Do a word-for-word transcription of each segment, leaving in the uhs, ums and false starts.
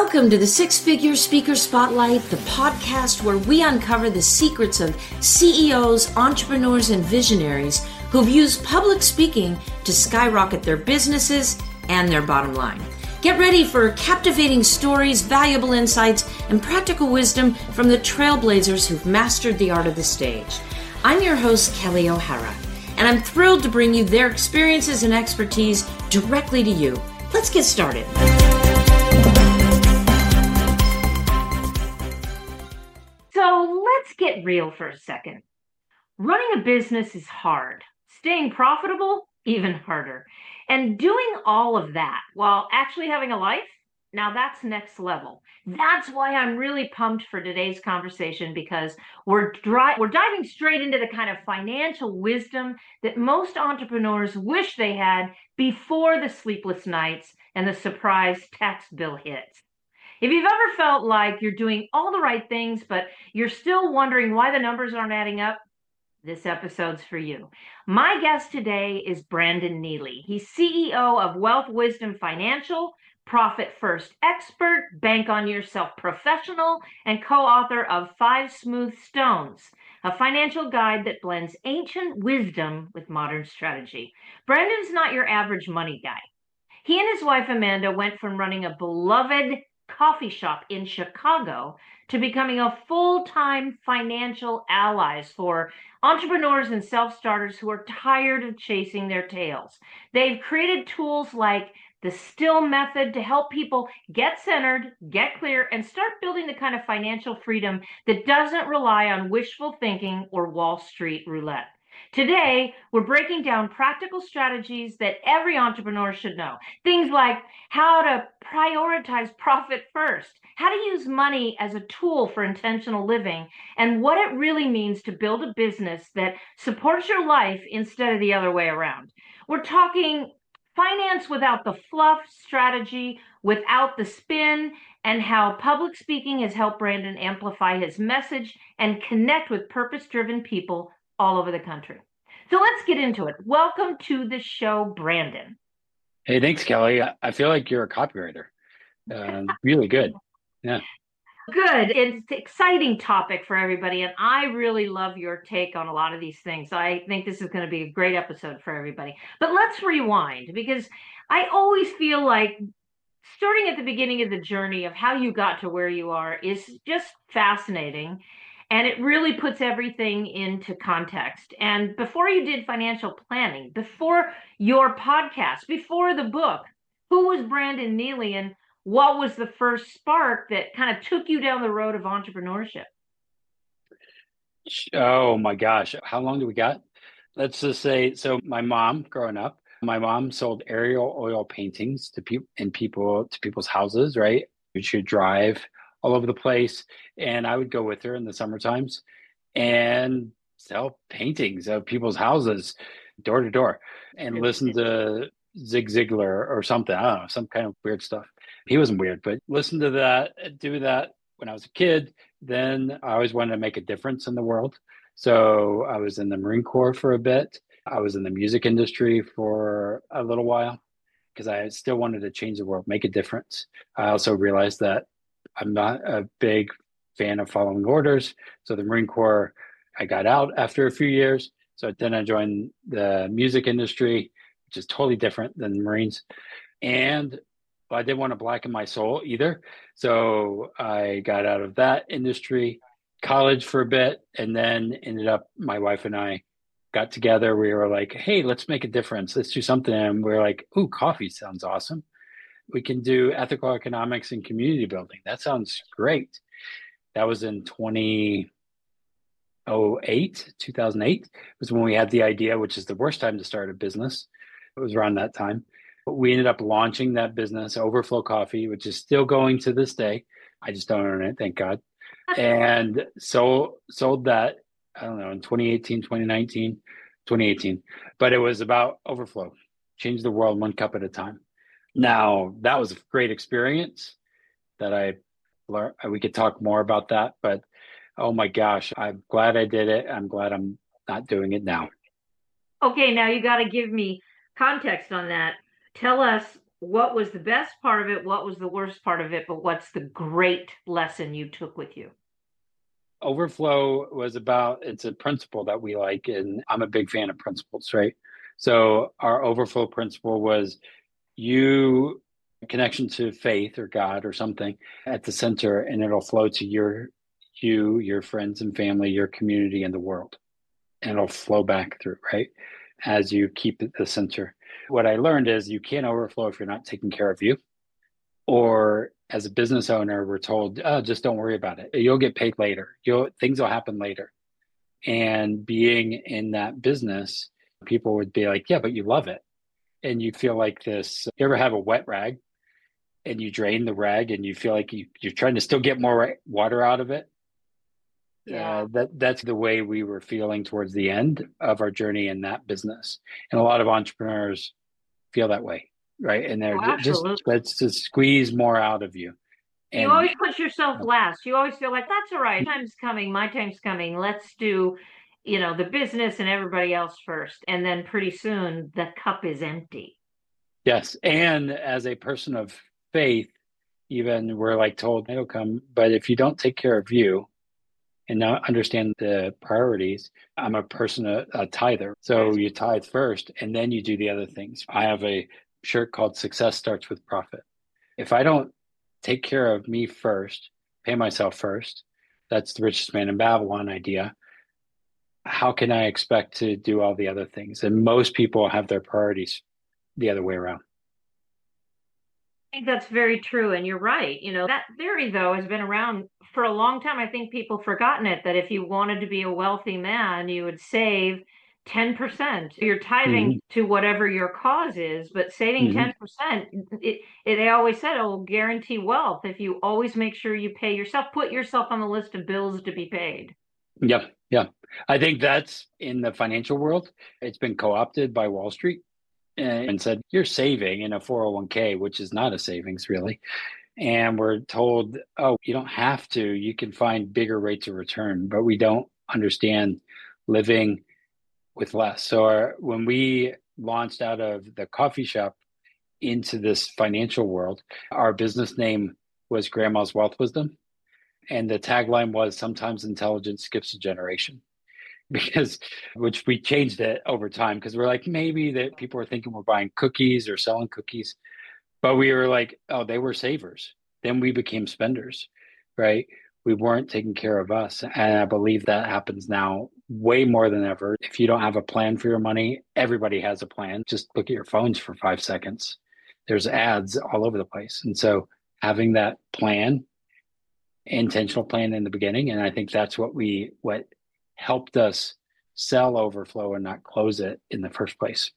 Welcome to the Six Figure Speaker Spotlight, the podcast where we uncover the secrets of C E Os, entrepreneurs, and visionaries who've used public speaking to skyrocket their businesses and their bottom line. Get ready for captivating stories, valuable insights, and practical wisdom from the trailblazers who've mastered the art of the stage. I'm your host, Kelly O'Hara, and I'm thrilled to bring you their experiences and expertise directly to you. Let's get started. So let's get real for a second. Running a business is hard. Staying profitable, even harder. And doing all of that while actually having a life, now that's next level. That's why I'm really pumped for today's conversation, because we're dri- we're diving straight into the kind of financial wisdom that most entrepreneurs wish they had before the sleepless nights and the surprise tax bill hits. If you've ever felt like you're doing all the right things, but you're still wondering why the numbers aren't adding up, this episode's for you. My guest today is Brandon Neely. He's C E O of Wealth Wisdom Financial, Profit First Expert, Bank on Yourself Professional, and co-author of Five Smooth Stones, a financial guide that blends ancient wisdom with modern strategy. Brandon's not your average money guy. He and his wife Amanda went from running a beloved coffee shop in Chicago to becoming a full-time financial allies for entrepreneurs and self-starters who are tired of chasing their tails. They've created tools like the STILL method to help people get centered, get clear, and start building the kind of financial freedom that doesn't rely on wishful thinking or Wall Street roulette. Today, we're breaking down practical strategies that every entrepreneur should know. Things like how to prioritize profit first, how to use money as a tool for intentional living, and what it really means to build a business that supports your life instead of the other way around. We're talking finance without the fluff, strategy without the spin, and how public speaking has helped Brandon amplify his message and connect with purpose-driven people all over the country. So let's get into it. Welcome to the show, Brandon. Hey, thanks, Kelly. I feel like you're a copywriter. Uh, really good. Yeah. Good. It's an exciting topic for everybody, and I really love your take on a lot of these things. So I think this is going to be a great episode for everybody. But let's rewind, because I always feel like starting at the beginning of the journey of how you got to where you are is just fascinating. And it really puts everything into context. And before you did financial planning, before your podcast, before the book, who was Brandon Neely, and what was the first spark that kind of took you down the road of entrepreneurship? Oh my gosh. How long do we got? Let's just say, so my mom growing up, my mom sold aerial oil paintings to people in people to people's houses, right? She would drive all over the place, and I would go with her in the summer times and sell paintings of people's houses door to door and listen to Zig Ziglar or something. I don't know, some kind of weird stuff. He wasn't weird, but listen to that, do that when I was a kid. Then I always wanted to make a difference in the world. So I was in the Marine Corps for a bit. I was in the music industry for a little while because I still wanted to change the world, make a difference. I also realized that I'm not a big fan of following orders. So the Marine Corps, I got out after a few years. So then I joined the music industry, which is totally different than the Marines. And I didn't want to blacken my soul either. So I got out of that industry, college for a bit, and then ended up, my wife and I got together. We were like, hey, let's make a difference. Let's do something. And we we're like, ooh, coffee sounds awesome. We can do ethical economics and community building. That sounds great. That was in two thousand eight, two thousand eight was when we had the idea, which is the worst time to start a business. It was around that time. But we ended up launching that business, Overflow Coffee, which is still going to this day. I just don't own it, thank God. And so sold that, I don't know, in twenty eighteen, twenty nineteen, twenty eighteen. But it was about overflow, change the world one cup at a time. Now, that was a great experience that I learned. We could talk more about that, but oh my gosh, I'm glad I did it. I'm glad I'm not doing it now. Okay, now you got to give me context on that. Tell us what was the best part of it? What was the worst part of it? But what's the great lesson you took with you? Overflow was about, it's a principle that we like, and I'm a big fan of principles, right? So our overflow principle was you connection to faith or God or something at the center, and it'll flow to your you, your friends and family, your community, and the world. And it'll flow back through, right? As you keep it the center. What I learned is you can't overflow if you're not taking care of you. Or as a business owner, we're told, oh, just don't worry about it. You'll get paid later. You'll things will happen later. And being in that business, people would be like, yeah, but you love it. And you feel like this. You ever have a wet rag and you drain the rag and you feel like you, you're trying to still get more water out of it? Yeah. Uh, that that's the way we were feeling towards the end of our journey in that business. And a lot of entrepreneurs feel that way, right? And they're Oh, just, absolutely. let's just squeeze more out of you. You And always put yourself last. You always feel like that's all right. Time's coming. My time's coming. Let's do, you know, the business and everybody else first. And then pretty soon the cup is empty. yes, and as a person of faith, even we're like told it'll come, but if you don't take care of you and not understand the priorities, I'm a person, a, a tither. So you tithe first and then you do the other things. I have a shirt called Success Starts with Profit. If I don't take care of me first, pay myself first, that's the richest man in Babylon idea. How can I expect to do all the other things? And most people have their priorities the other way around. I think that's very true. And you're right. You know, that theory, though, has been around for a long time. I think people have forgotten it that if you wanted to be a wealthy man, you would save ten percent. You're tithing Mm-hmm. to whatever your cause is, but saving Mm-hmm. ten percent, it, it, they always said it will guarantee wealth if you always make sure you pay yourself, put yourself on the list of bills to be paid. Yep. Yeah. I think that's in the financial world. It's been co-opted by Wall Street and said, you're saving in a four oh one k, which is not a savings really. And we're told, oh, you don't have to. You can find bigger rates of return, but we don't understand living with less. So our, when we launched out of the coffee shop into this financial world, our business name was Grandma's Wealth Wisdom. And the tagline was sometimes intelligence skips a generation because which we changed it over time because we're like maybe that people were thinking we're buying cookies or selling cookies, but we were like, oh, they were savers. Then we became spenders, right? We weren't taking care of us. And I believe that happens now way more than ever. If you don't have a plan for your money, everybody has a plan. Just look at your phones for five seconds. There's ads all over the place. And so having that plan, intentional plan in the beginning, and I think that's what we what helped us sell Overflow and not close it in the first place.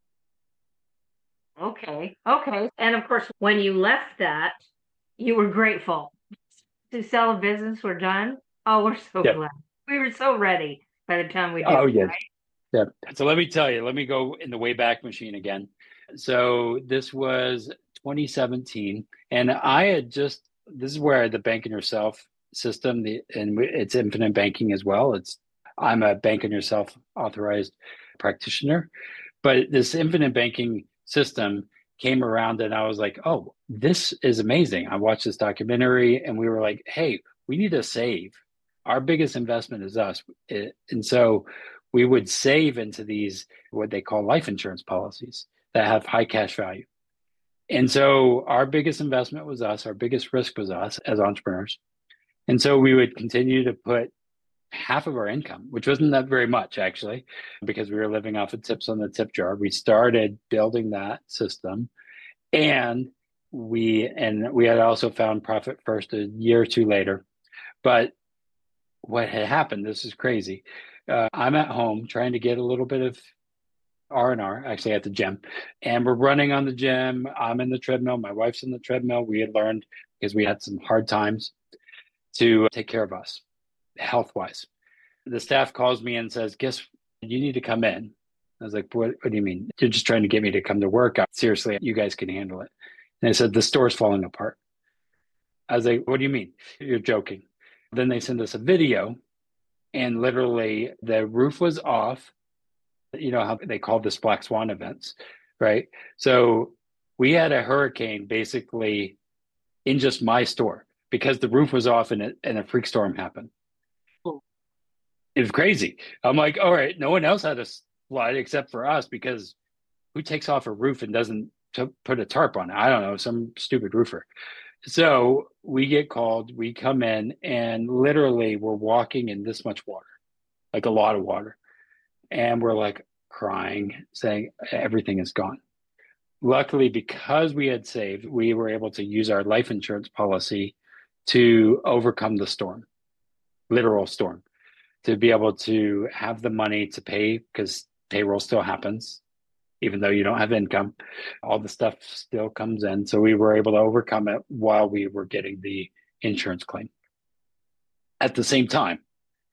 Okay. Okay. And of course, when you left that, you were grateful to sell a business. We're done. Oh, we're so Yeah. glad. We were so ready by the time we did Oh, it, yes. right? Yeah. So let me tell you, let me go in the Wayback Machine again. So this was twenty seventeen, and I had just, this is where the bank on yourself system, the and it's infinite banking as well. It's I'm a bank on yourself authorized practitioner, but this infinite banking system came around and I was like, oh, this is amazing. I watched this documentary and we were like, hey, we need to save. Our biggest investment is us. It, and so we would save into these, what they call life insurance policies that have high cash value. And so our biggest investment was us. Our biggest risk was us as entrepreneurs. And so we would continue to put half of our income, which wasn't that very much actually, because we were living off of tips on the tip jar. We started building that system and we and we had also found Profit First a year or two later. But what had happened, this is crazy. Uh, I'm at home trying to get a little bit of R and R, actually at the gym, and we're running on the gym. I'm in the treadmill. My wife's in the treadmill. We had learned because we had some hard times to take care of us health wise. The staff calls me and says, guess you need to come in. I was like, what, what do you mean? You're just trying to get me to come to work. Seriously, you guys can handle it. And they said, the store's falling apart. I was like, what do you mean? You're joking. Then they send us a video and literally the roof was off. You know how they call this black swan events, right? So We had a hurricane basically in just my store because the roof was off and, it, and a freak storm happened. Oh, It was crazy. I'm like, all right, no one else had a flood except for us because who takes off a roof and doesn't t- put a tarp on it? I don't know, some stupid roofer. So we get called, we come in, and literally we're walking in this much water, like a lot of water. And we're like crying, saying everything is gone. Luckily, because we had saved, we were able to use our life insurance policy to overcome the storm, literal storm, to be able to have the money to pay because payroll still happens, even though you don't have income. All the stuff still comes in. So we were able to overcome it while we were getting the insurance claim. At the same time,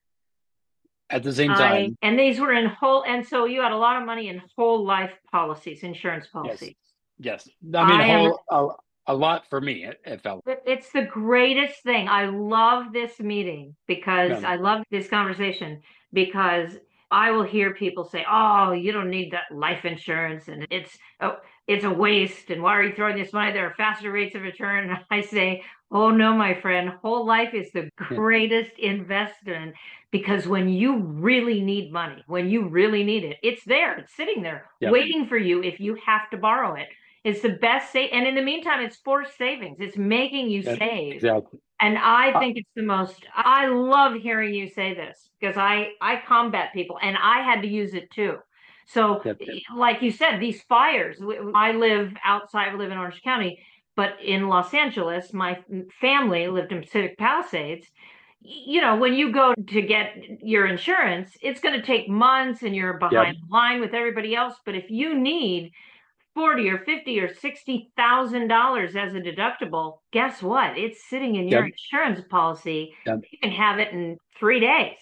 at the same I time, and these were in whole, and so you had a lot of money in whole life policies, insurance yes, policies. yes. I mean, a I am whole a, a lot for me. It, it felt. It's the greatest thing. I love this meeting because Um, I love this conversation because I will hear people say, "Oh, you don't need that life insurance, and it's oh, it's a waste. And why are you throwing this money? There are faster rates of return." And I say, "Oh no, my friend, whole life is the yeah, greatest investment because when you really need money, when you really need it, it's there. It's sitting there yeah, waiting for you if you have to borrow it." It's the best save, and in the meantime, it's forced savings. It's making you yeah, save. exactly. And I Uh, think it's the most, I love hearing you say this because I I combat people and I had to use it too. So, yeah, like you said, these fires, I live outside, I live in Orange County, but in Los Angeles, my family lived in Pacific Palisades. You know, when you go to get your insurance, it's going to take months and you're yeah, behind the line with everybody else. But if you need forty or fifty or sixty thousand dollars as a deductible, guess what? It's sitting in yeah, your insurance policy. yeah. You can have it in three days.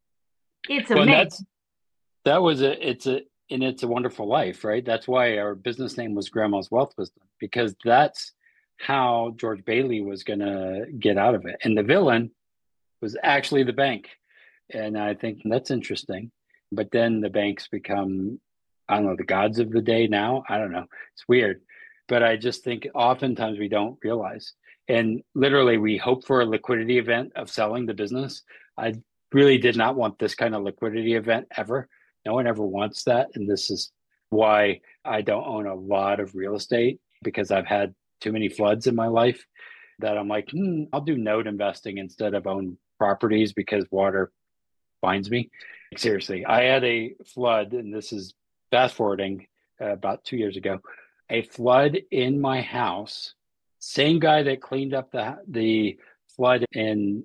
It's Well, and amazing. that's that was a it's a and it's a wonderful life, right? That's why our business name was Grandma's Wealth Wisdom because that's how George Bailey was going to get out of it. And the villain was actually the bank. And I think that's interesting. But then the banks become, I don't know, the gods of the day now. I don't know. It's weird. But I just think oftentimes we don't realize. And literally, we hope for a liquidity event of selling the business. I really did not want this kind of liquidity event ever. No one ever wants that. And this is why I don't own a lot of real estate because I've had too many floods in my life that I'm like, hmm, I'll do note investing instead of own properties because water finds me. Seriously, I had a flood, and this is fast forwarding uh, about two years ago, a flood in my house. Same guy that cleaned up the the flood in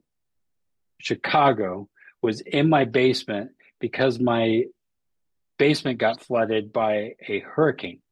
Chicago was in my basement because my basement got flooded by a hurricane.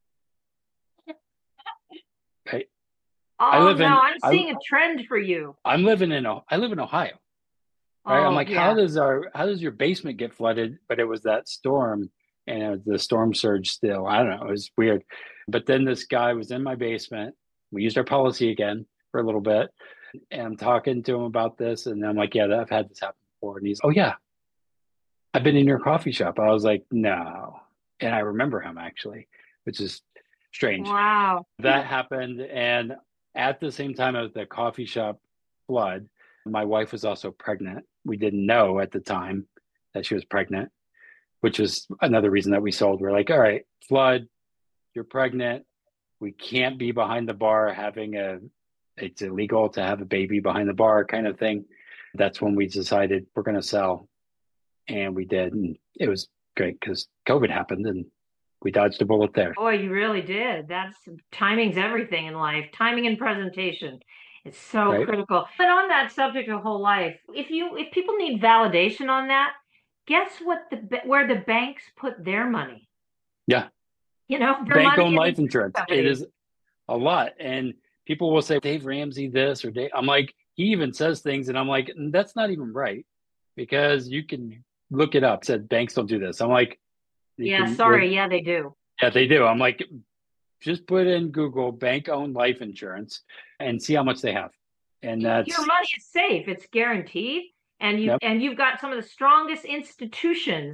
I, I Oh live no, in I'm I seeing a trend for you. I'm living in I live in Ohio, right? I'm Oh like, how yeah. does our how does your basement get flooded? But it was that storm and it was the storm surge still. I don't know. It was weird. But then this guy was in my basement. We used our policy again for a little bit. And I'm talking to him about this. And I'm like, yeah, I've had this happen before. And he's, oh yeah, I've been in your coffee shop. I was like, no. And I remember him actually, which is strange. Wow. That happened. And at the same time as the coffee shop flood, my wife was also pregnant. We didn't know at the time that she was pregnant, which was another reason that we sold. We're like, all right, flood, you're pregnant. We can't be behind the bar having a, it's illegal to have a baby behind the bar kind of thing. That's when we decided we're going to sell. And we did. And it was great because COVID happened and we dodged a bullet there. Boy, you really did. That's timing's everything in life. Timing and presentation is so Right. critical. But on that subject of whole life, if you if people need validation on that, guess what the where the banks put their money? Yeah. You know, their Bank money owned in life insurance insurance. It companies. is a lot. And people will say, Dave Ramsey this or Dave. I'm like, he even says things. And I'm like, that's not even right because you can look it up. It said banks don't do this. I'm like, you Yeah, can look. sorry. Yeah, they do. Yeah, they do. I'm like, just put in Google bank owned life insurance and see how much they have. And Your that's, money is safe. It's guaranteed. And you yep, and you've got some of the strongest institutions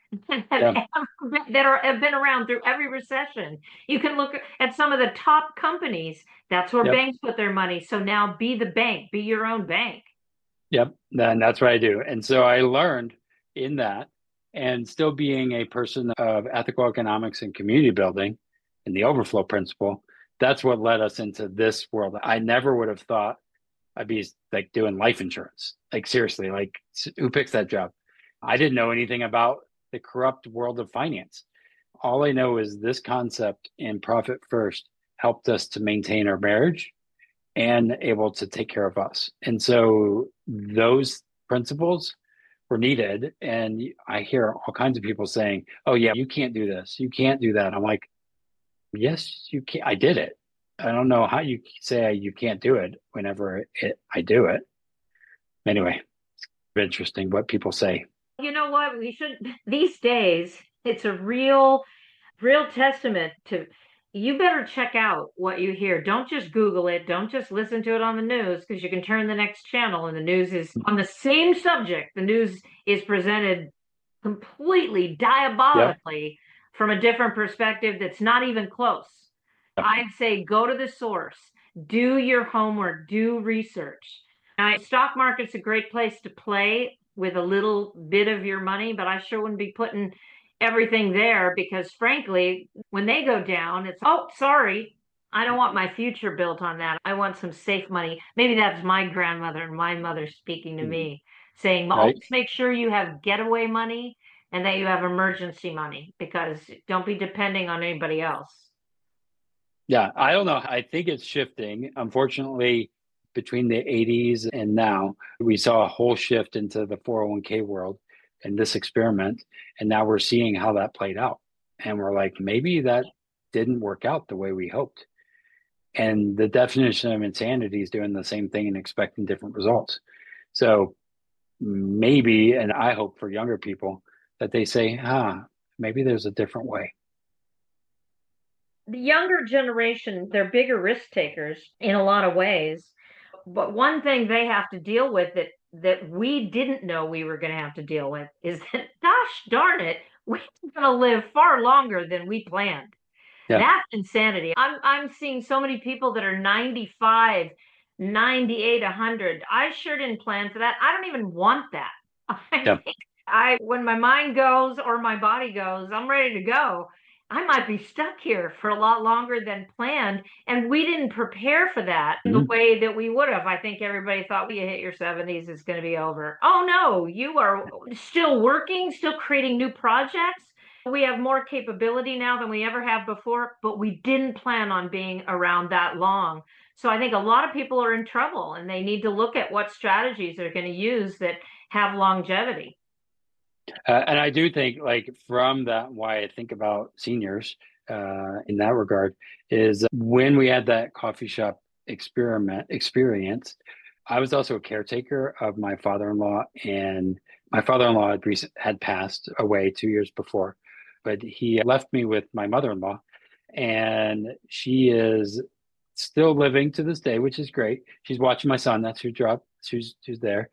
that have Yeah. ever been, that are have been around through every recession. You can look at some of the top companies. That's where Yep. banks put their money. So now be the bank, be your own bank. Yep. And that's what I do. And so I learned in that, and still being a person of ethical economics and community building and the overflow principle, that's what led us into this world. I never would have thought I'd be like doing life insurance. Like seriously, like who picks that job? I didn't know anything about the corrupt world of finance. All I know is this concept in Profit First helped us to maintain our marriage and able to take care of us. And so those principles were needed. And I hear all kinds of people saying, oh, yeah, you can't do this. You can't do that. I'm like, yes, you can. I did it. I don't know how you say you can't do it whenever it, I do it. Anyway, interesting what people say. You know what? We should, these days, it's a real, real testament to you better check out what you hear. Don't just Google it. Don't just listen to it on the news because you can turn the next channel and the news is on the same subject. The news is presented completely Yep. diabolically from a different perspective that's not even close. Yep. I'd say go to the source, do your homework, do research. Now, stock market's a great place to play with a little bit of your money, but I sure wouldn't be putting everything there because frankly, when they go down, it's, oh, sorry, I don't want my future built on that. I want some safe money. Maybe that's my grandmother and my mother speaking to me, saying, always Right. make sure you have getaway money and that you have emergency money because don't be depending on anybody else. Yeah. I don't know. I think it's shifting. Unfortunately, between the eighties and now, we saw a whole shift into the four oh one k world and this experiment. And now we're seeing how that played out. And we're like, maybe that didn't work out the way we hoped. And the definition of insanity is doing the same thing and expecting different results. So maybe, and I hope for younger people that they say, ah, maybe there's a different way. The younger generation, they're bigger risk takers in a lot of ways. But one thing they have to deal with that that we didn't know we were going to have to deal with is that, gosh darn it, we're going to live far longer than we planned. Yeah. That's insanity. I'm I'm seeing so many people that are ninety-five, ninety-eight, one hundred. I sure didn't plan for that. I don't even want that. I Yeah. think I when my mind goes or my body goes, I'm ready to go. I might be stuck here for a lot longer than planned. And we didn't prepare for that in the Mhm. way that we would have. I think everybody thought when you hit your seventies, it's going to be over. Oh, no, you are still working, still creating new projects. We have more capability now than we ever have before, but we didn't plan on being around that long. So I think a lot of people are in trouble and they need to look at what strategies they're going to use that have longevity. Uh, and I do think, like, from that, why I think about seniors uh, in that regard is when we had that coffee shop experiment experience, I was also a caretaker of my father-in-law, and my father-in-law had recent, had passed away two years before, but he left me with my mother-in-law, and she is still living to this day, which is great. She's watching my son. That's who dropped. She's she's there,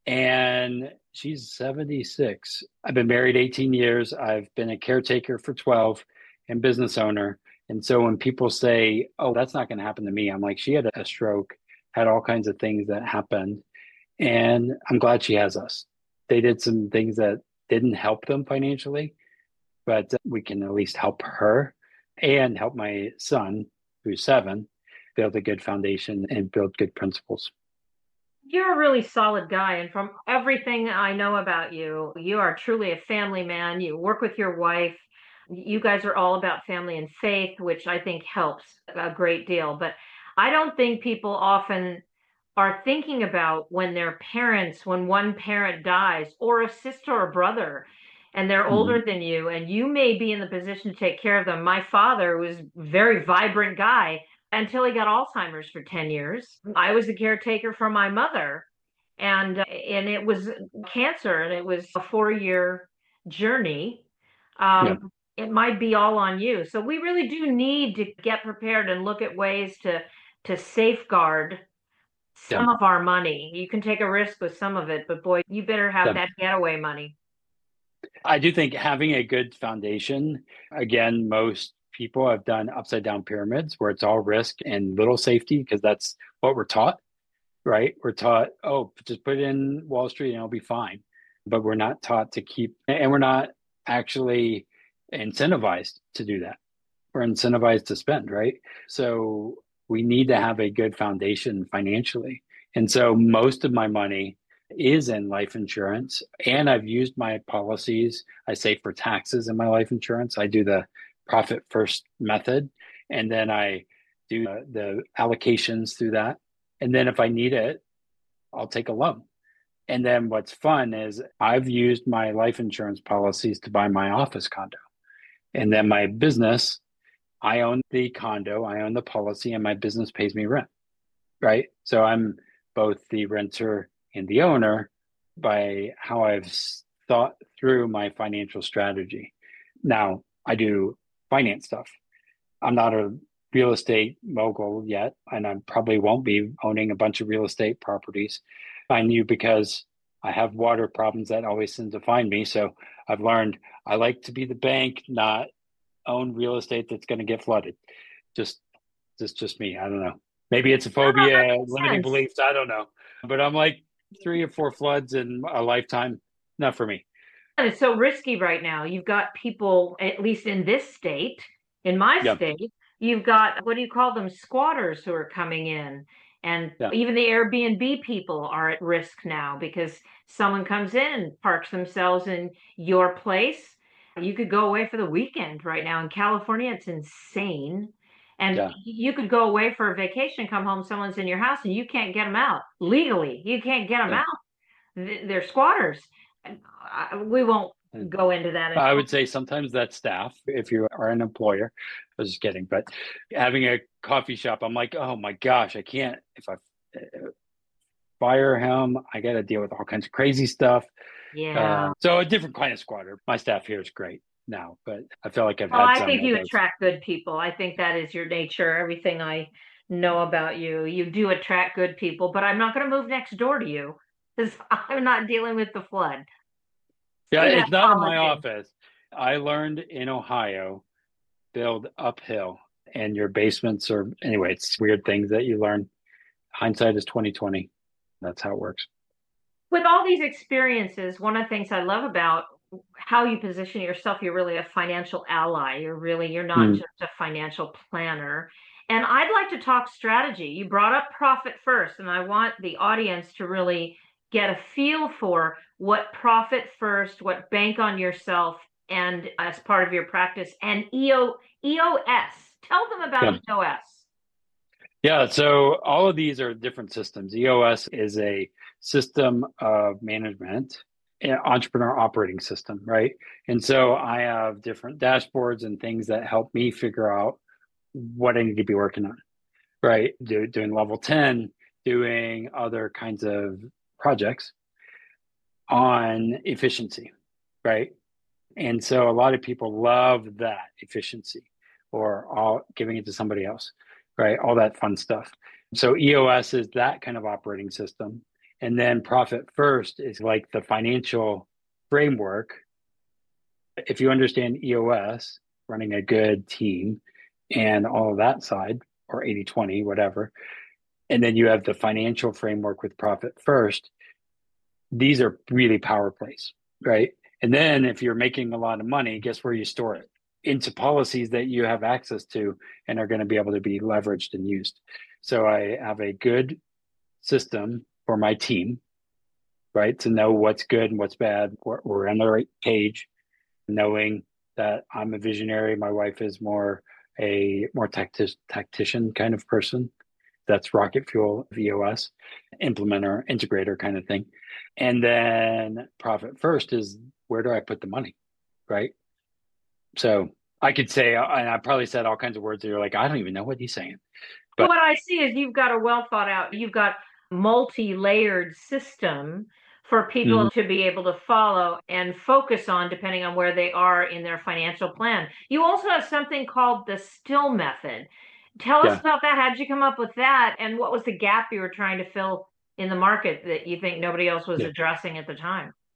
and she's seventy-six. I've been married eighteen years. I've been a caretaker for twelve and business owner. And so when people say, oh, that's not going to happen to me, I'm like, she had a stroke, had all kinds of things that happened. And I'm glad she has us. They did some things that didn't help them financially, but we can at least help her and help my son, who's seven, build a good foundation and build good principles. You're a really solid guy. And from everything I know about you, you are truly a family man. You work with your wife. You guys are all about family and faith, which I think helps a great deal. But I don't think people often are thinking about when their parents, when one parent dies, or a sister or brother, and they're older Mhm. than you, and you may be in the position to take care of them. My father was a very vibrant guy until he got Alzheimer's for ten years. I was the caretaker for my mother, and uh, and it was cancer, and it was a four year journey. Yeah. Um, it might be all on you. So we really do need to get prepared and look at ways to to safeguard Yeah. some of our money. You can take a risk with some of it, but boy, you better have Yeah. that getaway money. I do think having a good foundation, again, most people have done upside down pyramids where it's all risk and little safety because that's what we're taught, right? We're taught, oh, just put it in Wall Street and it'll be fine. But we're not taught to keep, and we're not actually incentivized to do that. We're incentivized to spend, right? So we need to have a good foundation financially. And so most of my money is in life insurance. And I've used my policies. I save for taxes in my life insurance. I do the profit first method. And then I do uh, the allocations through that. And then if I need it, I'll take a loan. And then what's fun is I've used my life insurance policies to buy my office condo. And then my business, I own the condo, I own the policy, and my business pays me rent, right? So I'm both the renter and the owner by how I've thought through my financial strategy. Now, I do finance stuff. I'm not a real estate mogul yet, and I probably won't be owning a bunch of real estate properties. I knew because I have water problems that always seem to find me. So I've learned I like to be the bank, not own real estate that's going to get flooded. Just, just, just me. I don't know. Maybe it's a No, no, that phobia, makes limiting sense. beliefs. I don't know. But I'm like three or four floods in a lifetime. Not for me. And it's so risky right now. You've got people, at least in this state, in my Yeah, state, you've got, what do you call them, squatters who are coming in. And yeah, even the Airbnb people are at risk now because someone comes in, parks themselves in your place. You could go away for the weekend right now. In California, it's insane. And yeah. you could go away for a vacation, come home, someone's in your house, and you can't get them out legally. You can't get them Yeah. out. They're squatters. We won't go into that at I all. would say sometimes that's staff if you are an employer. I was just kidding, but having a coffee shop, I'm like, oh my gosh, I can't. If I fire him, I got to deal with all kinds of crazy stuff. Yeah. Uh, so a different kind of squatter. My staff here is great now, but I feel like I've Well, had I some think of you those. attract good people. I think that is your nature. Everything I know about you, you do attract good people, but I'm not going to move next door to you because I'm not dealing with the flood. Yeah, Say that it's not in my politics. office. I learned in Ohio, build uphill, and your basements are anyway. It's weird things that you learn. Hindsight is twenty twenty. That's how it works. With all these experiences, one of the things I love about how you position yourself, you're really a financial ally. You're really, you're not Mm, just a financial planner. And I'd like to talk strategy. You brought up profit first, and I want the audience to really get a feel for what profit first, what bank on yourself, and as part of your practice, and E O, E O S. Tell them about yeah. E O S. Yeah, so all of these are different systems. E O S is a system of management, an entrepreneur operating system, right? And so I have different dashboards and things that help me figure out what I need to be working on, right? Do, doing level ten, doing other kinds of projects on efficiency, right? And so a lot of people love that efficiency or all giving it to somebody else, right? All that fun stuff. So E O S is that kind of operating system. And then Profit First is like the financial framework. If you understand E O S, running a good team and all of that side, or eighty twenty, whatever, and then you have the financial framework with Profit First, these are really power plays, right? And then if you're making a lot of money, guess where you store it? Into policies that you have access to and are going to be able to be leveraged and used. So I have a good system for my team, right? To know what's good and what's bad. We're, we're on the right page, knowing that I'm a visionary. My wife is more a more tacti- tactician kind of person. That's rocket fuel V O S, implementer, integrator kind of thing. And then profit first is where do I put the money, right? So I could say, and I probably said all kinds of words that you're like, I don't even know what he's saying. Well, But what I see is you've got a well thought out, you've got multi-layered system for people mm, to be able to follow and focus on depending on where they are in their financial plan. You also have something called the still method. Tell us yeah, about that. How did you come up with that? And what was the gap you were trying to fill in the market that you think nobody else was yeah. addressing at the time?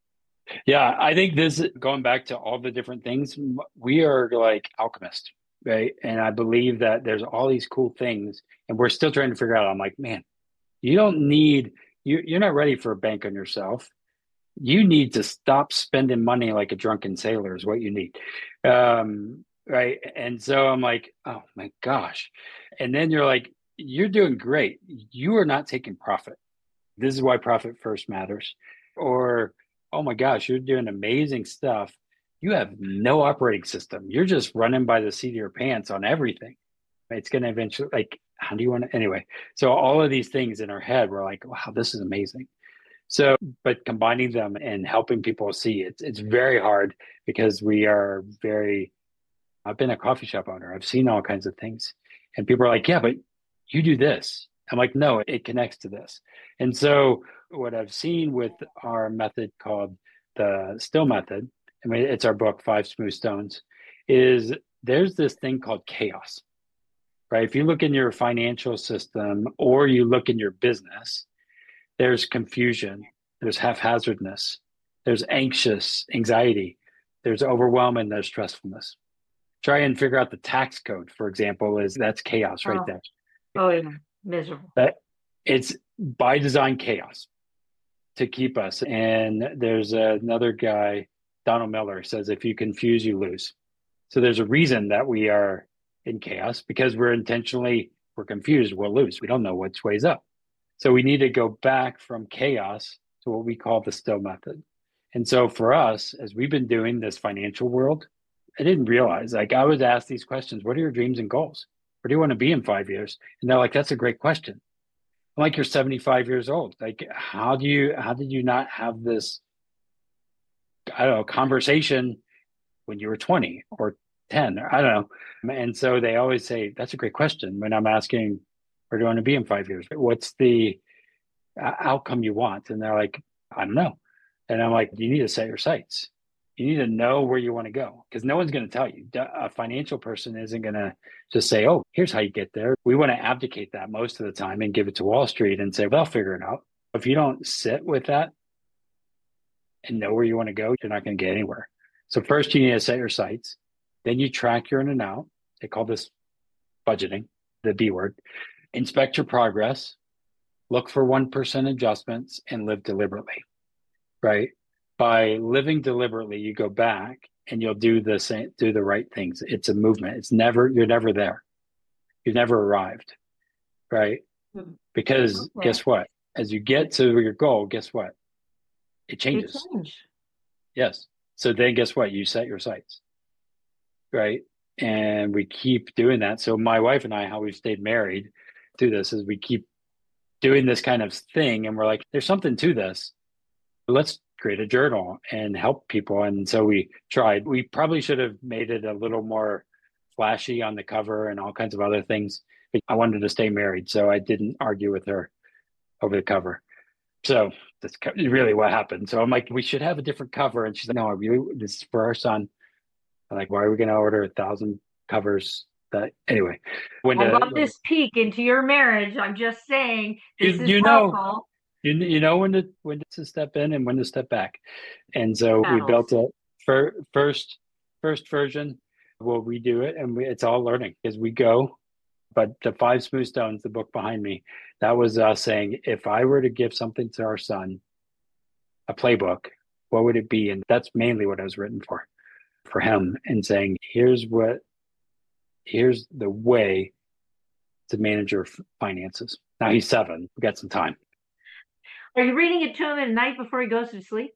Yeah, I think this, going back to all the different things, m- we are like alchemists, right? And I believe that there's all these cool things, and we're still trying to figure out. I'm like, man, you don't need you. You're not ready for a bank on yourself. You need to stop spending money like a drunken sailor is what you need. Um, right. And so I'm like, oh my gosh. And then you're like, you're doing great. You are not taking profit. This is why profit first matters. Or, oh my gosh, you're doing amazing stuff. You have no operating system. You're just running by the seat of your pants on everything. It's going to eventually, like, how do you want to, anyway? So, all of these things in our head, we're like, wow, this is amazing. So, but combining them and helping people see it's it's very hard because we are very. I've been a coffee shop owner. I've seen all kinds of things, and people are like, "Yeah, but you do this." I'm like, "No, it connects to this." And so, what I've seen with our method called the Still Method, I mean, it's our book, Five Smooth Stones, is there's this thing called chaos, right? If you look in your financial system or you look in your business, there's confusion, there's haphazardness, there's anxious anxiety, there's overwhelm, and there's stressfulness. Try and figure out the tax code, for example, is that's chaos right Oh, there. oh yeah, miserable. That it's by design chaos to keep us. And there's another guy, Donald Miller, says if you confuse, you lose. So there's a reason that we are in chaos because we're intentionally we're confused, we'll lose. We don't know which way's up. So we need to go back from chaos to what we call the still method. And so for us, as we've been doing this financial world, I didn't realize, like, I was asked these questions: what are your dreams and goals? Where do you want to be in five years? And they're like, that's a great question. I'm like, you're seventy-five years old. Like, how do you, how did you not have this, I don't know, conversation when you were twenty or ten? Or I don't know. And so they always say, that's a great question when I'm asking, where do you want to be in five years? What's the outcome you want? And they're like, I don't know. And I'm like, you need to set your sights. You need to know where you want to go because no one's going to tell you. A financial person isn't going to just say, oh, here's how you get there. We want to abdicate that most of the time and give it to Wall Street and say, well, they'll figure it out. If you don't sit with that and know where you want to go, you're not going to get anywhere. So first you need to set your sights. Then you track your in and out. They call this budgeting, the B word. Inspect your progress, look for one percent adjustments, and live deliberately, right? By living deliberately, you go back and you'll do the same, do the right things. It's a movement. It's never, you're never there. You've never arrived, right? Because Okay. guess what? As you get to your goal, guess what? It They changes. change. Yes. So then guess what? You set your sights, right? And we keep doing that. So my wife and I, how we've stayed married through this is we keep doing this kind of thing. And we're like, there's something to this. Let's create a journal and help people. And so we tried. We probably should have made it a little more flashy on the cover and all kinds of other things. I wanted to stay married, so I didn't argue with her over the cover. So that's really what happened. So I'm like, we should have a different cover. And she's like, no, I really, this is for our son. I'm like, why are we going to order a thousand covers? That anyway, when I the love when this peek into your marriage. I'm just saying you this is you know helpful. you you know when to when to step in and when to step back. And so we Battles. built a fir- first first version. We'll redo it, and we, it's all learning as we go. But the Five Smooth Stones, the book behind me, that was us saying, if I were to give something to our son, a playbook, what would it be? And that's mainly what I was written for, for him, and saying, here's what, here's the way to manage your finances. Now he's seven. We got some time. Are you reading it to him at night before he goes to sleep?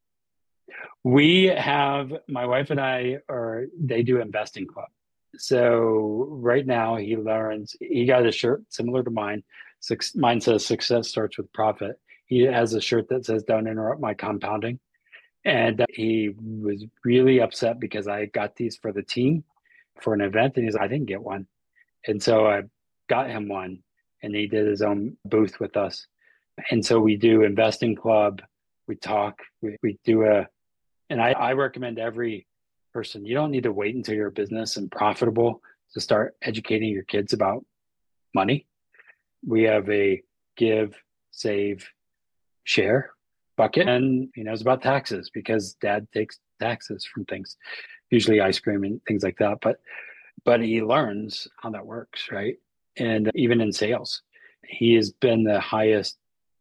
We have my wife and I are they do investing club. So right now he learns he got a shirt similar to mine. Six, mine says success starts with profit. He has a shirt that says don't interrupt my compounding. And he was really upset because I got these for the team for an event and he's like, I didn't get one. And so I got him one and he did his own booth with us. And so we do investing club, we talk, we, we do a and I, I recommend every person, you don't need to wait until you're a business and profitable to start educating your kids about money. We have a give, save, share. bucket, and he knows about taxes because dad takes taxes from things, usually ice cream and things like that. But but he learns how that works, right? And even in sales, he has been the highest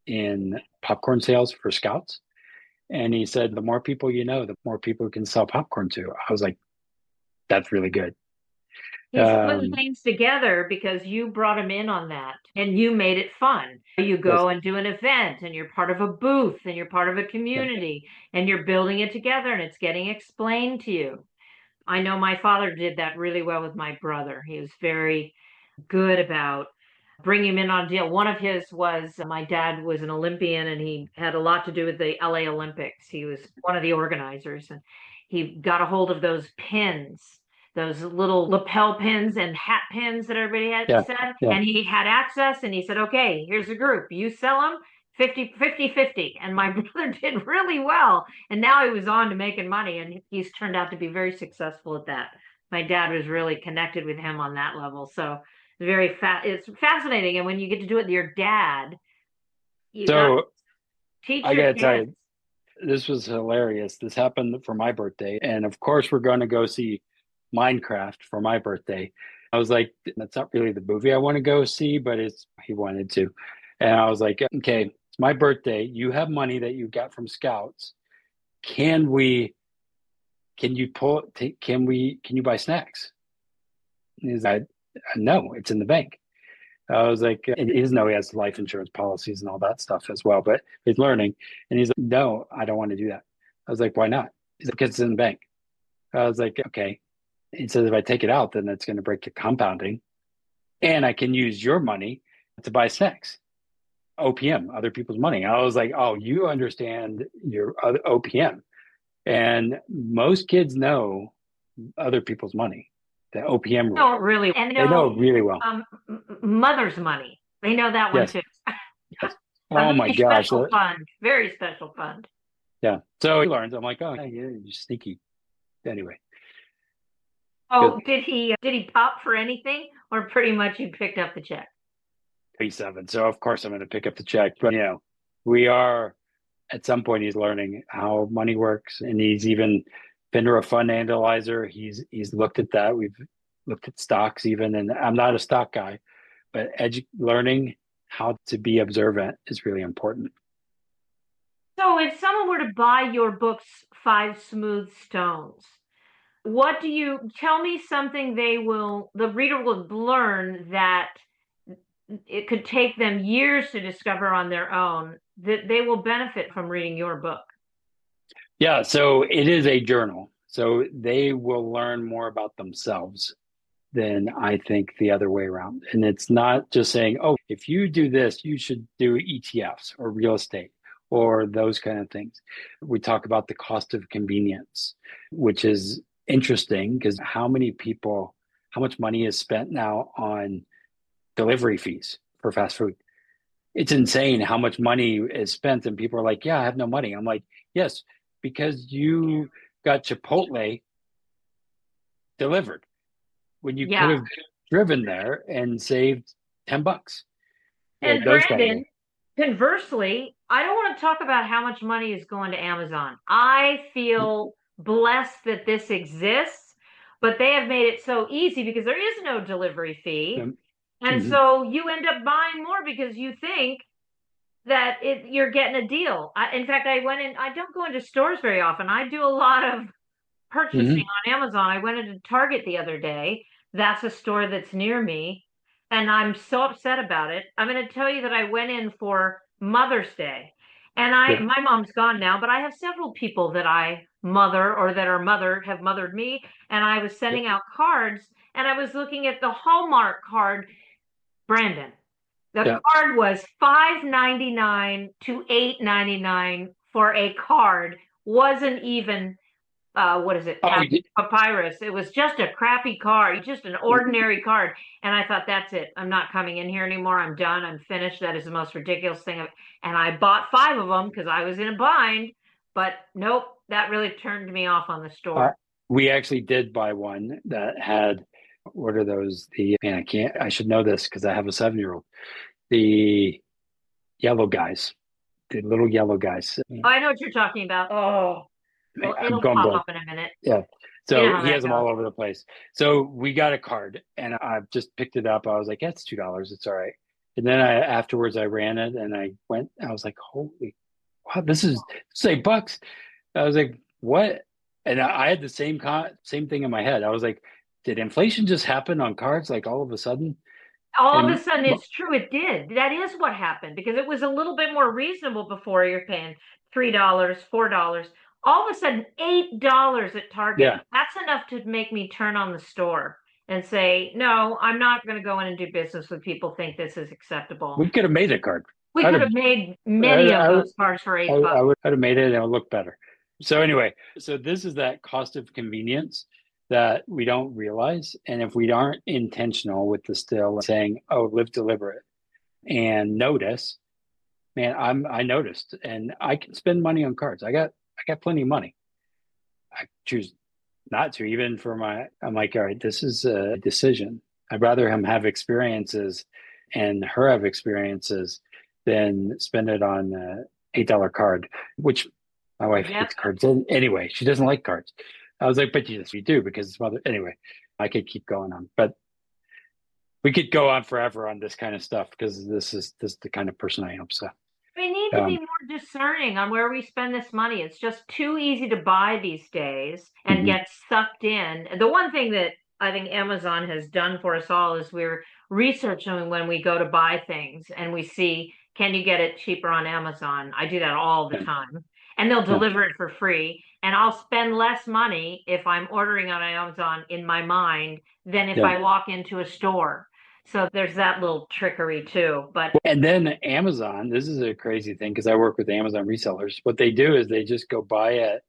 in popcorn sales for Scouts. And he said, the more people you know, the more people you can sell popcorn to. I was like, that's really good. He's putting Um, things together because you brought him in on that and you made it fun. You yes, go and do an event and you're part of a booth and you're part of a yeah. community and you're building it together and it's getting explained to you. I know my father did that really well with my brother. He was very good about bringing him in on a deal. One of his was my dad was an Olympian and he had a lot to do with the L A Olympics. He was one of the organizers and he got a hold of those pins, those little lapel pins and hat pins that everybody had Yeah, said. yeah. And he had access and he said, okay, here's a group. You sell them fifty, fifty, fifty. And my brother did really well. And now he was on to making money and he's turned out to be very successful at that. My dad was really connected with him on that level. So very fa- it's fascinating. And when you get to do it with your dad, you got to So teach I your gotta tell kids. you, this was hilarious. This happened for my birthday. And of course, we're going to go see Minecraft for my birthday. I was like, that's not really the movie I want to go see, but it's, he wanted to. And I was like, okay, it's my birthday. You have money that you got from Scouts. Can we, can you pull, take, can we, can you buy snacks? And he's like, no, it's in the bank. I was like, and he doesn't know he has life insurance policies and all that stuff as well, but he's learning. And he's like, no, I don't want to do that. I was like, why not? He's like, because it's in the bank. I was like, okay. He says, if I take it out, then it's going to break the compounding. And I can use your money to buy snacks, O P M, other people's money. I was like, oh, you understand your O P M. And most kids know other people's money, the O P M rule. No, really, and They know know it really well. um, mother's money. They know that one Yes, too. yes. A Oh my very gosh. special fund, very special fund. Yeah. So he learns. I'm like, oh, yeah, you're sneaky. Anyway, good. Oh, did he did he pop for anything, or pretty much you picked up the check? He's seven. So of course I'm going to pick up the check. But you know, we are at some point he's learning how money works, and he's even been to a fund analyzer. He's he's looked at that. We've looked at stocks even, and I'm not a stock guy, but edu- learning how to be observant is really important. So, if someone were to buy your books, Five Smooth Stones, what do you tell me something they will, the reader will learn that it could take them years to discover on their own that they will benefit from reading your book? Yeah, so it is a journal. So they will learn more about themselves than I think the other way around. And it's not just saying, oh, if you do this, you should do E T Fs or real estate or those kind of things. We talk about the cost of convenience, which is interesting because how many people, how much money is spent now on delivery fees for fast food? It's insane how much money is spent, and people are like, yeah, I have no money. I'm like, yes, because you got Chipotle delivered when you could Yeah. have driven there and saved ten bucks. And Those kind of Brandon, things. conversely, I don't want to talk about how much money is going to Amazon. I feel blessed that this exists, but they have made it so easy because there is no delivery fee. Um, And mhm, so you end up buying more because you think that it, you're getting a deal. I, in fact, I went in, I don't go into stores very often. I do a lot of purchasing mhm, on Amazon. I went into Target the other day. That's a store that's near me. And I'm so upset about it. I'm going to tell you that I went in for Mother's Day. And I, yep, my mom's gone now, but I have several people that I mother or that are mother have mothered me. And I was yep, sending out cards and I was looking at the Hallmark card, Brandon. The yep. card was five ninety-nine to eight ninety-nine for a card. Wasn't even uh, what is it, Oh, Pap- papyrus. It was just a crappy card, just an ordinary card. And I thought, that's it. I'm not coming in here anymore. I'm done. I'm finished. That is the most ridiculous thing. And I bought five of them because I was in a bind. But nope, that really turned me off on the uh, store. we actually did buy one that had, what are those? The, man, I can't, I should know this because I have a seven year old. The yellow guys. the little yellow guys. Oh, I know what you're talking about. Oh, well, I'm it'll going pop blank. up in a minute. Yeah. You know So how he has that them goes. all over the place. So we got a card and I just picked it up. I was like, that's two dollars. It's all right. And then I afterwards I ran it and I went, I was like, holy wow, this is this is eight bucks. I was like, what? And I, I had the same con same thing in my head. I was like, did inflation just happen on cards like all of a sudden? All of And a sudden, it's true. It did. That is what happened because it was a little bit more reasonable before. You're paying three dollars, four dollars. All of a sudden, eight dollars at Target. yeah, That's enough to make me turn on the store and say, no, I'm not going to go in and do business with people who think this is acceptable. we could have made a card. We I'd could have, have made I, many of I, those cards for I, eight I bucks. would I'd have made it and it would look better. So anyway, so this is that cost of convenience that we don't realize. And if we aren't intentional with the still saying, oh, live deliberate and notice, man, I'm I noticed and I can spend money on cards. I got I got plenty of money. I choose not to, even for my I'm like, all right, this is a decision. I'd rather him have experiences and her have experiences than spend it on a eight dollar card, which my wife Yep. hates cards. And anyway, she doesn't like cards. I was like, but yes, we do because it's mother. Anyway, I could keep going on, but we could go on forever on this kind of stuff because this is this is the kind of person I am. So, We need to be um, more discerning on where we spend this money. It's just too easy to buy these days and mhm, get sucked in. The one thing that I think Amazon has done for us all is we're researching when we go to buy things and we see, can you get it cheaper on Amazon? I do that all the yeah, time. And they'll yeah, deliver it for free. And I'll spend less money if I'm ordering on Amazon in my mind than if yeah. I walk into a store. So there's that little trickery too. But And then Amazon, this is a crazy thing because I work with Amazon resellers. What they do is they just go buy it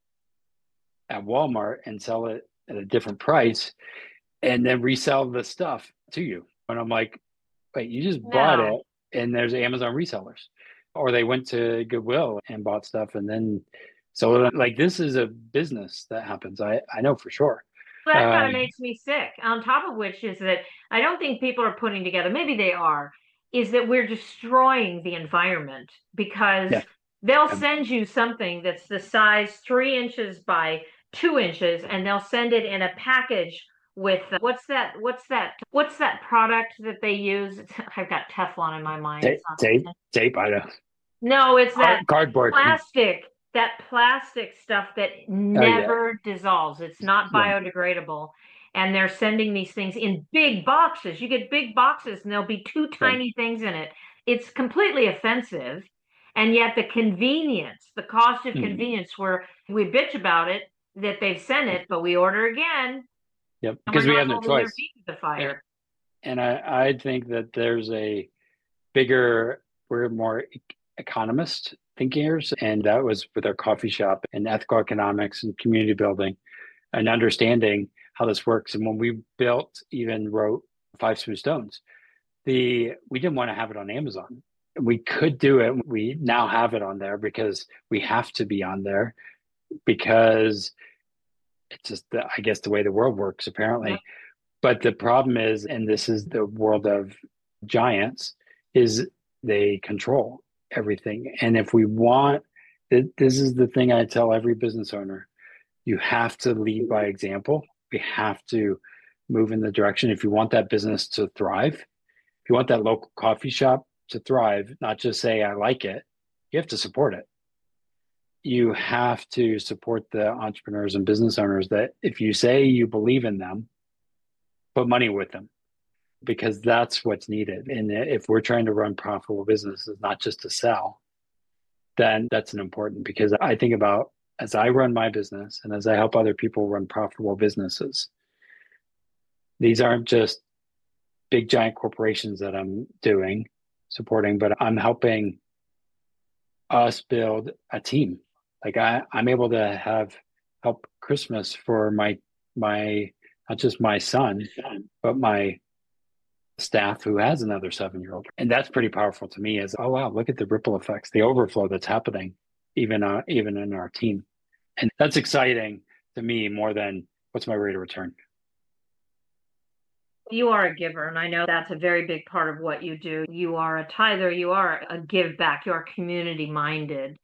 at Walmart and sell it at a different price and then resell the stuff to you. And I'm like, wait, you just bought no. it and there's Amazon resellers. Or they went to Goodwill and bought stuff and then so like this is a business that happens. I, I know for sure. That kind of Um, makes me sick. On top of which is that I don't think people are putting together, maybe they are, is that we're destroying the environment because yeah. they'll Um, send you something that's the size three inches by two inches, and they'll send it in a package with uh, what's that? What's that? What's that product that they use? It's, I've got Teflon in my mind. tape, It's not. tape, tape, I know. No, it's that Card, cardboard. plastic, that plastic stuff that Oh yeah. never dissolves. It's not Yeah. biodegradable. And they're sending these things in big boxes. You get big boxes and there'll be two Yeah. tiny things in it. It's completely offensive. And yet the convenience, the cost of Mhm. convenience, where we bitch about it that they've sent it, but we order again Yep. and we're Because we not have no holding their choice. feet to the And, fire. and I, I think that there's a bigger, we're more e- economist thinkers, and that was with our coffee shop and ethical economics and community building and understanding how this works. And when we built, even wrote Five Smooth Stones, the we didn't want to have it on Amazon. We could do it. We now have it on there because we have to be on there because it's just the, I guess the way the world works Yep. apparently. But the problem is, and this is the world of giants, is they control everything. And if we want, this is the thing I tell every business owner, you have to lead by example. We have to move in the direction. If you want that business to thrive, if you want that local coffee shop to thrive, not just say, I like it, you have to support it. You have to support the entrepreneurs and business owners that if you say you believe in them, put money with them because that's what's needed. And if we're trying to run profitable businesses, not just to sell, then that's an important because I think about as I run my business and as I help other people run profitable businesses, these aren't just big giant corporations that I'm doing, supporting, but I'm helping us build a team. Like I, I'm able to have help Christmas for my my not just my son, but my staff who has another seven year old. And that's pretty powerful to me is, oh, wow, look at the ripple effects, the overflow that's happening even, uh, even in our team. And that's exciting to me more than what's my rate of return. You are a giver, and I know that's a very big part of what you do. You are a tither, you are a give back, you are community minded.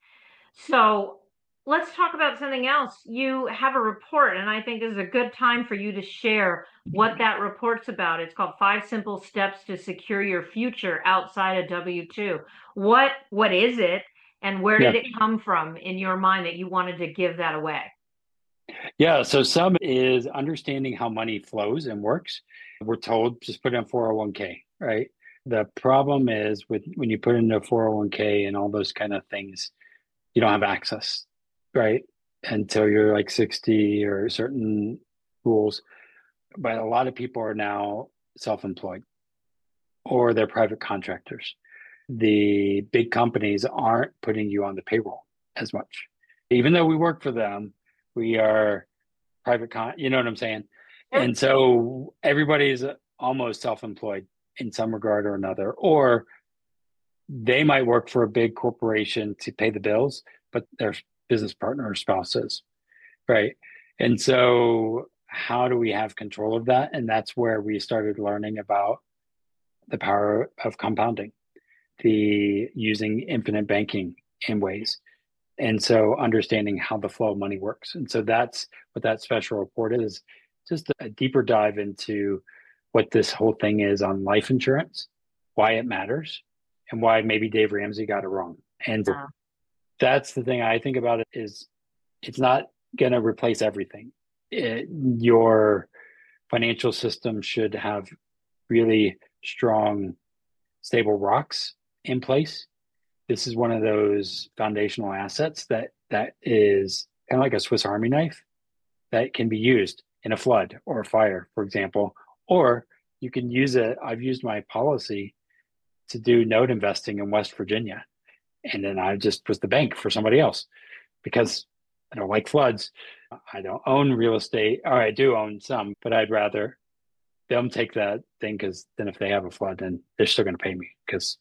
So let's talk about something else. You have a report, and I think this is a good time for you to share what that report's about. It's called Five Simple Steps to Secure Your Future Outside of W two. What what is it, and where Yeah. did it come from in your mind that you wanted to give that away? Yeah. So some is understanding how money flows and works. We're told just put in four oh one k, right? The problem is with when you put in a four oh one k and all those kind of things, you don't have access, right? Until you're like sixty or certain rules. But a lot of people are now self-employed or they're private contractors. The big companies aren't putting you on the payroll as much. Even though we work for them, we are private con, you know what I'm saying? Yep. And so everybody's almost self-employed in some regard or another, or they might work for a big corporation to pay the bills, but their business partner or spouses, right? And so how do we have control of that? And that's where we started learning about the power of compounding, the using infinite banking in ways. And so understanding how the flow of money works. And so that's what that special report is, just a deeper dive into what this whole thing is on life insurance, why it matters, and why maybe Dave Ramsey got it wrong. And so Uh, that's the thing I think about it is it's not going to replace everything. It, your financial system should have really strong, stable rocks in place. This is one of those foundational assets that that is kind of like a Swiss Army knife that can be used in a flood or a fire, for example, or you can use it. I've used my policy to do note investing in West Virginia, and then I just was the bank for somebody else because I don't like floods. I don't own real estate, or I do own some, but I'd rather them take that thing because then if they have a flood, then they're still going to pay me because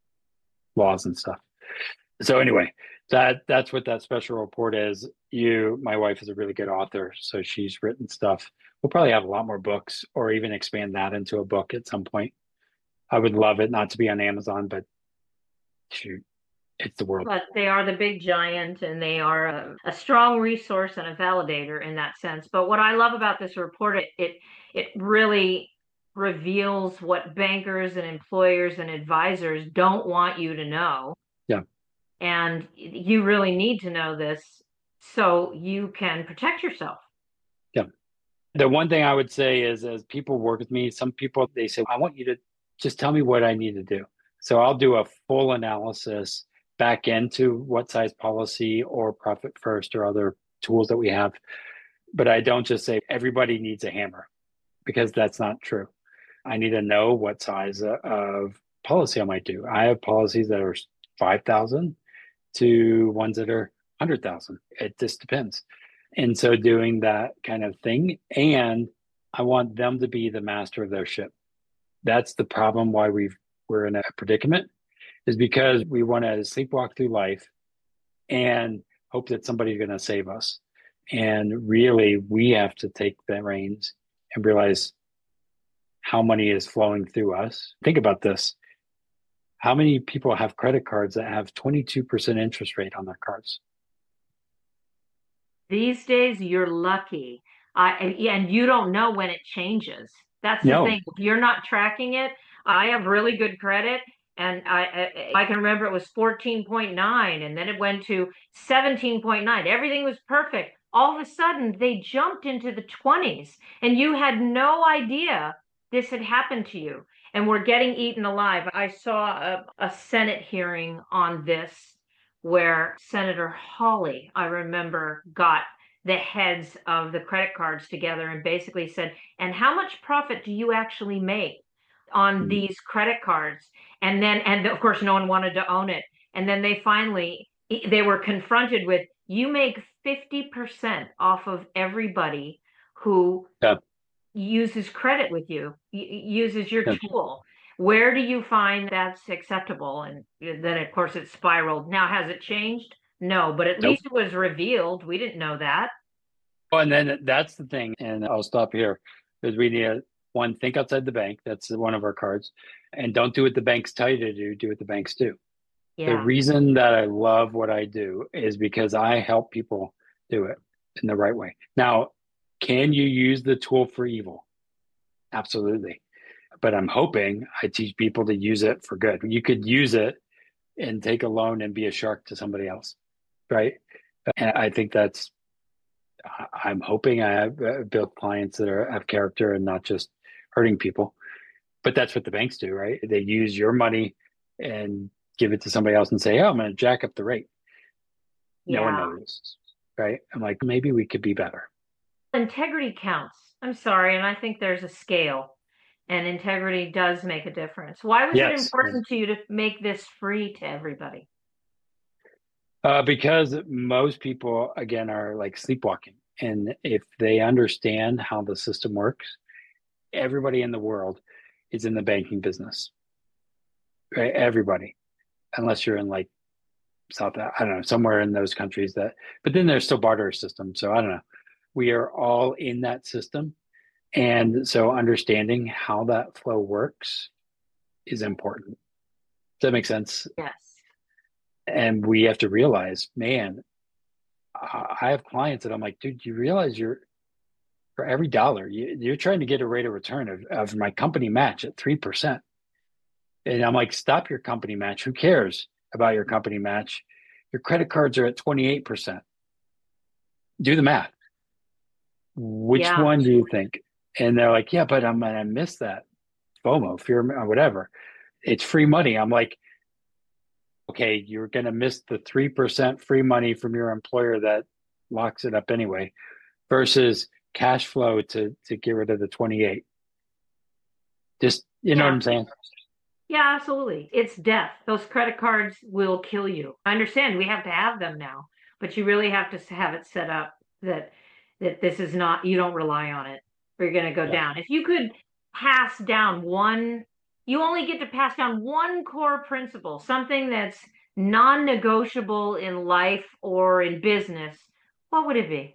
laws and stuff. So anyway, that that's what that special report is. You, my wife is a really good author, so she's written stuff. We'll probably have a lot more books or even expand that into a book at some point. I would love it not to be on Amazon, but shoot, it's the world. but they are the big giant and they are a, a strong resource and a validator in that sense. But what I love about this report, it it, it really reveals what bankers and employers and advisors don't want you to know. Yeah. And you really need to know this so you can protect yourself. Yeah. The one thing I would say is as people work with me, some people they say, I want you to just tell me what I need to do. So I'll do a full analysis back into what size policy or Profit First or other tools that we have. But I don't just say everybody needs a hammer because that's not true. I need to know what size of policy I might do. I have policies that are five thousand to ones that are one hundred thousand. It just depends. And so doing that kind of thing. And I want them to be the master of their ship. That's the problem why we've, we're in a predicament is because we want to sleepwalk through life and hope that somebody's going to save us. And really, we have to take the reins and realize how money is flowing through us. Think about this. How many people have credit cards that have twenty-two percent interest rate on their cards? These days, you're lucky. I, and, and you don't know when it changes. That's the No. thing. If you're not tracking it, I have really good credit. And I, I I can remember it was fourteen point nine and then it went to seventeen point nine. Everything was perfect. All of a sudden, they jumped into the twenties and you had no idea this had happened to you. And we're getting eaten alive. I saw a, a Senate hearing on this where Senator Hawley, I remember, got the heads of the credit cards together and basically said, and how much profit do you actually make on Mm. these credit cards? And then, and of course, no one wanted to own it. And then they finally, they were confronted with, you make fifty percent off of everybody who Yeah. uses credit with you, uses your Yeah. tool. Where do you find that's acceptable? And then, of course, it spiraled. Now, has it changed? No, but at Nope. least it was revealed. We didn't know that. Well, and then that's the thing. And I'll stop here because we need to One, think outside the bank. That's one of our cards. And don't do what the banks tell you to do, do what the banks do. The Yeah. reason that I love what I do is because I help people do it in the right way. Now, can you use the tool for evil? Absolutely. But I'm hoping I teach people to use it for good. You could use it and take a loan and be a shark to somebody else, right? And I think that's, I'm hoping I have uh, built clients that are have character and not just hurting people. But that's what the banks do, right? They use your money and give it to somebody else and say, "Oh, I'm going to jack up the rate." No one Yeah. knows, right? I'm like, maybe we could be better. Integrity counts. I'm sorry. And I think there's a scale, and integrity does make a difference. Why was it Yes, important to you to make this free to everybody? uh, because most people, again, are like sleepwalking. And if they understand how the system works, everybody in the world is in the banking business, right? Everybody, unless you're in like South, I don't know, somewhere in those countries that, but then there's still barter system. So I don't know. We are all in that system. And so understanding how that flow works is important. Does that make sense? Yes. And we have to realize, man, I have clients that I'm like, dude, you realize you're for every dollar, you, you're trying to get a rate of return of, of my company match at three percent. And I'm like, stop your company match. Who cares about your company match? Your credit cards are at twenty-eight percent. Do the math. Which Yeah. one do you think? And they're like, yeah, but I'm gonna miss that FOMO, fear, or whatever. It's free money. I'm like, okay, you're gonna miss the three percent free money from your employer that locks it up anyway, versus cash flow to to get rid of the twenty-eight. Just you know what Yeah. I'm saying? Yeah, absolutely. It's death. Those credit cards will kill you. I understand we have to have them now, but you really have to have it set up that that this is not, you don't rely on it or you're going to go Yeah. down. If you could pass down one, you only get to pass down one core principle, something that's non-negotiable in life or in business, what would it be?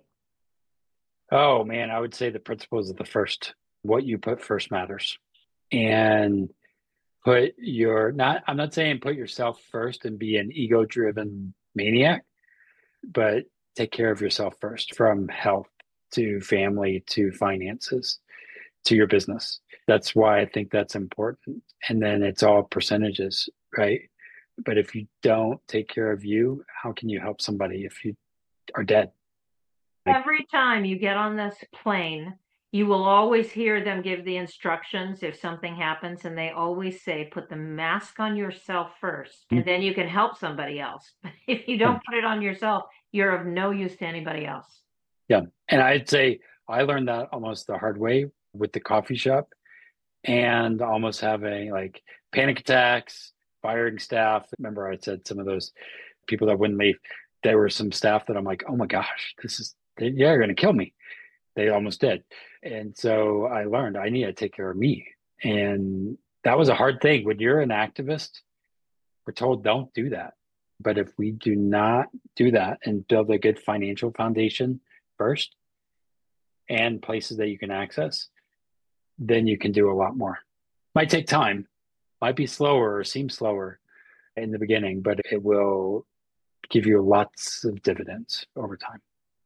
Oh man, I would say the principles of the first. What you put first matters. And put your not I'm not saying put yourself first and be an ego-driven maniac, but take care of yourself first, from health to family to finances to your business. That's why I think that's important. And then it's all percentages, right? But if you don't take care of you, how can you help somebody if you are dead? Like, Every time you get on this plane, you will always hear them give the instructions if something happens, and they always say, put the mask on yourself first, and then you can help somebody else. But if you yeah, don't put it on yourself, you're of no use to anybody else. yeah. And I'd say I learned that almost the hard way with the coffee shop, and almost having like panic attacks, firing staff. Remember, I said some of those people that wouldn't leave. There were some staff that I'm like, oh my gosh, this is, they, they're going to kill me. They almost did. And so I learned I need to take care of me. And that was a hard thing. When you're an activist, we're told don't do that. But if we do not do that and build a good financial foundation first and places that you can access, then you can do a lot more. Might take time, might be slower or seem slower in the beginning, but it will give you lots of dividends over time.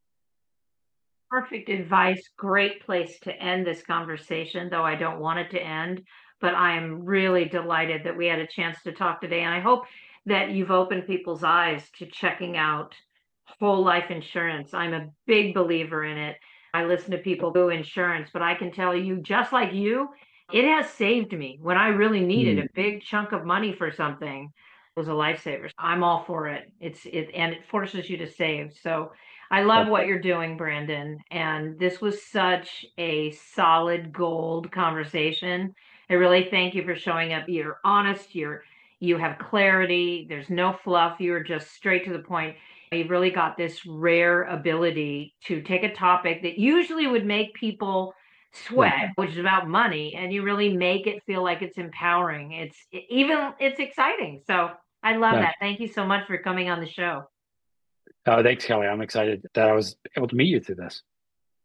Perfect advice. Great place to end this conversation, though I don't want it to end. But I am really delighted that we had a chance to talk today. And I hope that you've opened people's eyes to checking out whole life insurance. I'm a big believer in it. I listen to people do insurance, but I can tell you, just like you, it has saved me when I really needed Hmm. a big chunk of money for something. It was a lifesaver. I'm all for it. It's it and it forces you to save. So I love Yep. what you're doing, Brandon. And this was such a solid gold conversation. I really thank you for showing up. You're honest, you're you have clarity, there's no fluff, you're just straight to the point. You've really got this rare ability to take a topic that usually would make people Yeah. sweat, which is about money, and you really make it feel like it's empowering. It's even it's exciting. So I love Yeah. that. Thank you so much for coming on the show. Oh, thanks, Kelly. I'm excited that I was able to meet you through this.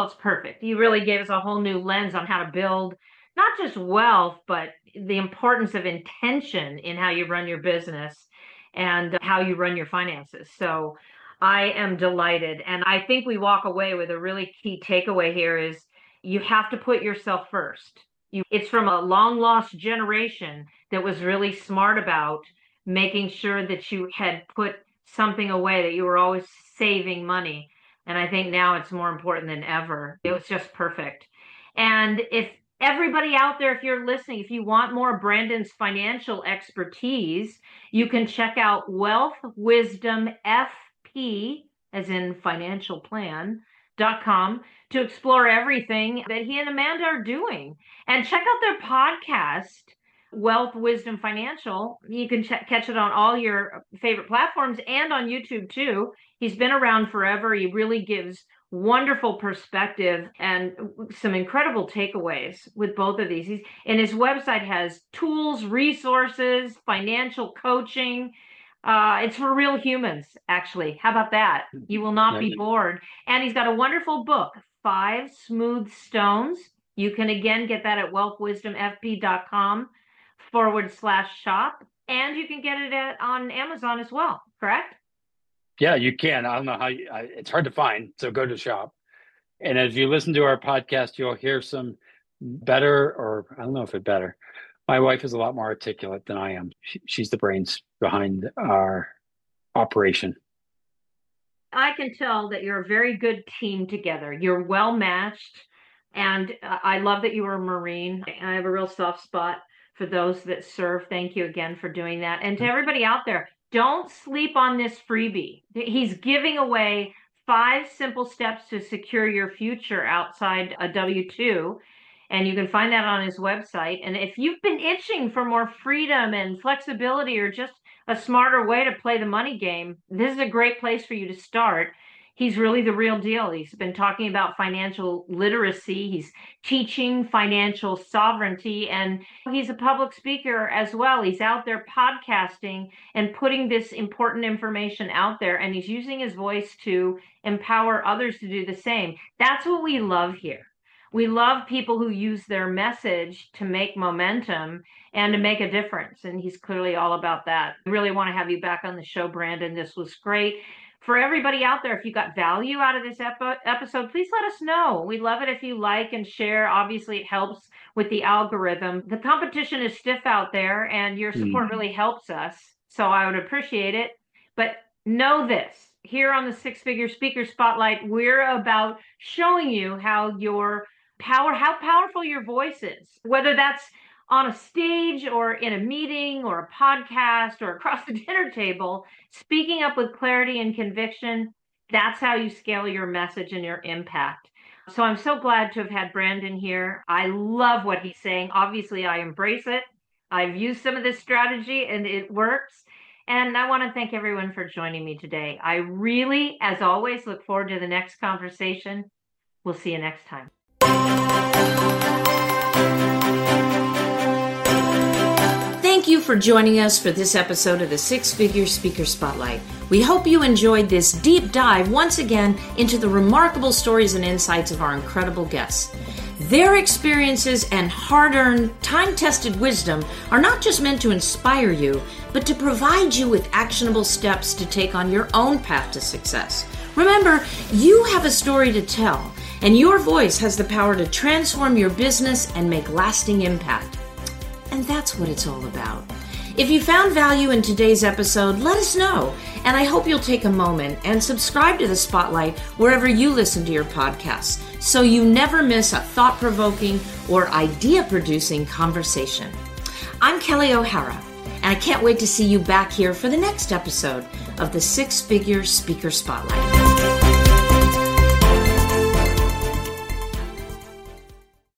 Well, it's perfect. You really gave us a whole new lens on how to build not just wealth, but the importance of intention in how you run your business and how you run your finances. So I am delighted. And I think we walk away with a really key takeaway here is you have to put yourself first. You, it's from a long lost generation that was really smart about making sure that you had put something away, that you were always saving money. And I think now it's more important than ever. It was just perfect. And if everybody out there, if you're listening, if you want more of Brandon's financial expertise, you can check out Wealth Wisdom F P, as in financial plan, dot com to explore everything that he and Amanda are doing. And check out their podcast, Wealth Wisdom Financial. You can ch- catch it on all your favorite platforms and on YouTube too. He's been around forever. He really gives wonderful perspective and some incredible takeaways with both of these. He's, and his website has tools, resources, financial coaching. Uh, it's for real humans, actually. How about that? You will not be bored. And he's got a wonderful book, Five Smooth Stones. You can again get that at wealth wisdom f p dot com forward slash shop. And you can get it at, on Amazon as well, correct? Yeah, you can. I don't know how you, I, it's hard to find. So go to shop. And as you listen to our podcast, you'll hear some better, or I don't know if it's better. My wife is a lot more articulate than I am. She, she's the brains behind our operation. I can tell that you're a very good team together. You're well matched. And I love that you were a Marine. I have a real soft spot for those that serve. Thank you again for doing that. And to everybody out there, don't sleep on this freebie. He's giving away five simple steps to secure your future outside a W two. And you can find that on his website. And if you've been itching for more freedom and flexibility or just a smarter way to play the money game, this is a great place for you to start. He's really the real deal. He's been talking about financial literacy. He's teaching financial sovereignty, and he's a public speaker as well. He's out there podcasting and putting this important information out there, and he's using his voice to empower others to do the same. That's what we love here. We love people who use their message to make momentum and to make a difference, and he's clearly all about that. I really want to have you back on the show, Brandon. This was great. For everybody out there, if you got value out of this ep- episode, please let us know. We love it if you like and share. Obviously, it helps with the algorithm. The competition is stiff out there, and your support mm. really helps us. So I would appreciate it. But know this, here on the Six Figure Speaker Spotlight, we're about showing you how your power, how powerful your voice is, whether that's on a stage or in a meeting or a podcast or across the dinner table, speaking up with clarity and conviction. That's how you scale your message and your impact. So I'm so glad to have had Brandon here. I love what he's saying. Obviously, I embrace it. I've used some of this strategy and it works. And I want to thank everyone for joining me today. I really, as always, look forward to the next conversation. We'll see you next time. Thank you for joining us for this episode of the Six Figure Speaker Spotlight. We hope you enjoyed this deep dive once again into the remarkable stories and insights of our incredible guests. Their experiences and hard-earned, time-tested wisdom are not just meant to inspire you, but to provide you with actionable steps to take on your own path to success. Remember, you have a story to tell, and your voice has the power to transform your business and make lasting impact. And that's what it's all about. If you found value in today's episode, let us know. And I hope you'll take a moment and subscribe to the Spotlight wherever you listen to your podcasts, so you never miss a thought-provoking or idea-producing conversation. I'm Kelly O'Hara, and I can't wait to see you back here for the next episode of the Six Figure Speaker Spotlight.